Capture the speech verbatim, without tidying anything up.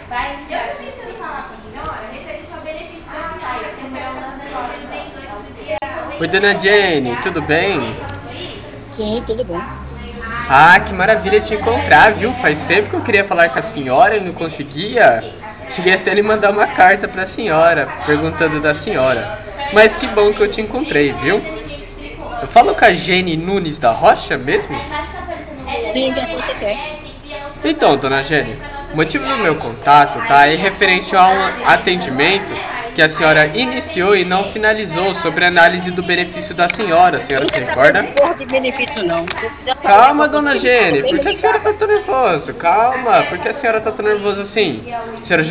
vai entrar. Eu também, se eu falar com a senhora, referente ao benefício da senhora, que a senhora está dando do dia. Oi, dona Jenny, tudo bem? Sim, tudo bem. Ah, que maravilha te encontrar, viu? Faz tempo que eu queria falar com a senhora e não conseguia. Cheguei até a lhe mandar uma carta para a senhora, perguntando da senhora. Mas que bom que eu te encontrei, viu? Eu falo com a Jenny Nunes da Rocha mesmo? Sim, o que é que você quer? Então, dona Jenny, o motivo do meu contato tá é referente a um atendimento que a senhora iniciou e não finalizou sobre a análise do benefício da senhora. A Eu senhora não se quero saber de recorda? porra de benefício, não. Se eu quiser saber de Calma, alguma coisa de dona benefício, eu Jenny, venho por me que a senhora ligar. tá tão nervosa? Calma, por que a senhora tá tão nervosa assim? A senhora já